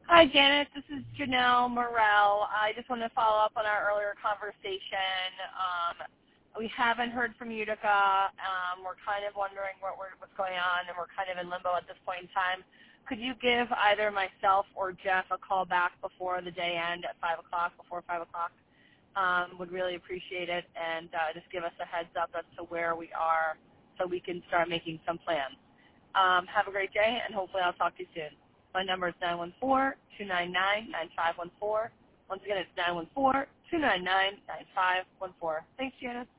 Hi, Janet. This is Janelle Morrell. I just wanted to follow up on our earlier conversation. We haven't heard from Utica. We're kind of wondering what's going on, and we're kind of in limbo at this point in time. Could you give either myself or Jeff a call back before the day end at 5 o'clock, before 5 o'clock? Would really appreciate it, and just give us a heads up as to where we are so we can start making some plans. Have a great day, and hopefully I'll talk to you soon. My number is 914-299-9514. Once again, it's 914-299-9514. Thanks, Janice.